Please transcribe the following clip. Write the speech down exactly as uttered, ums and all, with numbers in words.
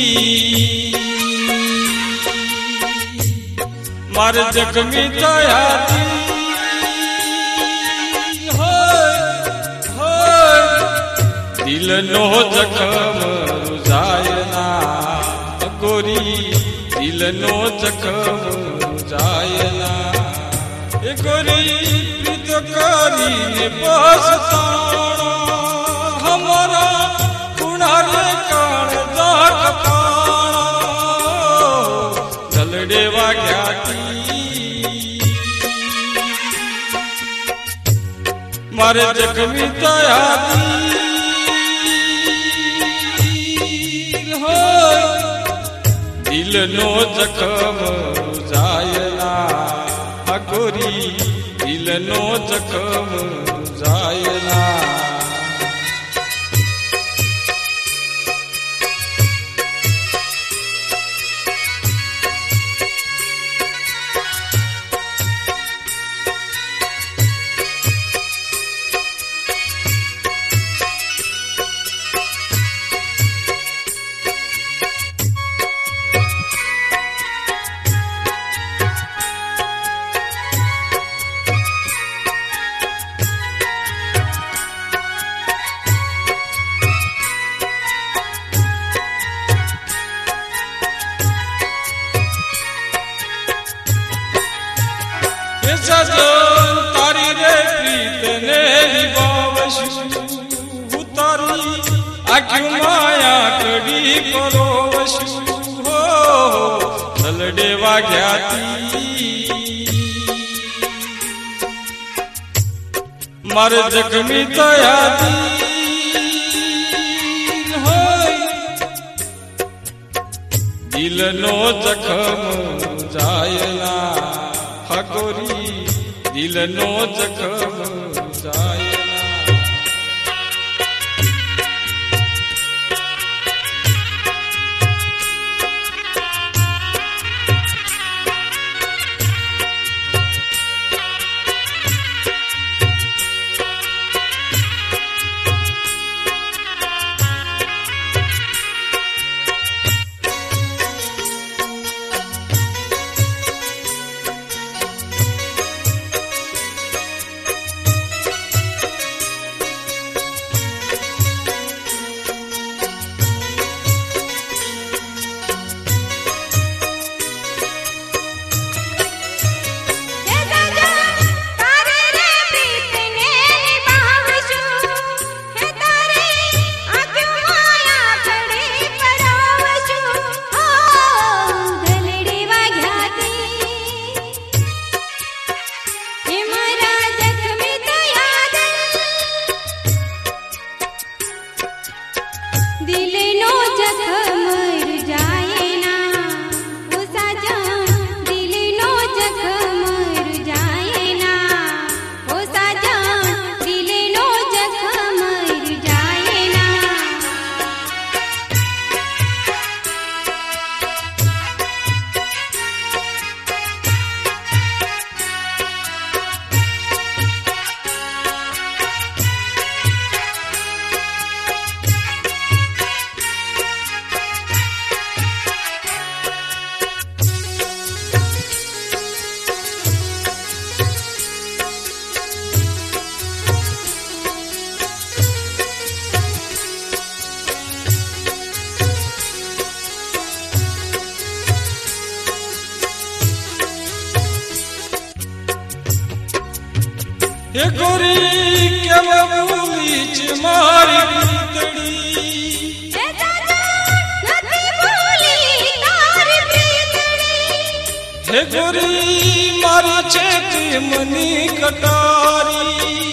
मारे जख्मी तयारी दिल नो जखम रुजायना गोरी दिल नो जखम रुजायना ए गोरी प्रीत करी ने बसताना हमारा कुणारे कान जाक पाना जलडे वाग्याती मारे जख्मी तयारी दिल नो जखम रुजायना गोरी दिल नो जखम रुजायना सजन तारी रे प्रीत ने निभावशु उतारी आख्यू माया कड़ी परोवशु हो जलडे वाग्याती मारे जख्मी तयारी हो दिल नो जखम रुजायना गोरी दिल नो जखम रुजायना हे गोरी केव भूलीच मारी प्रीतड़ी हे दादा नथी भूली तारी प्रीतड़ी हे गोरी मारी छेती मनी कटारी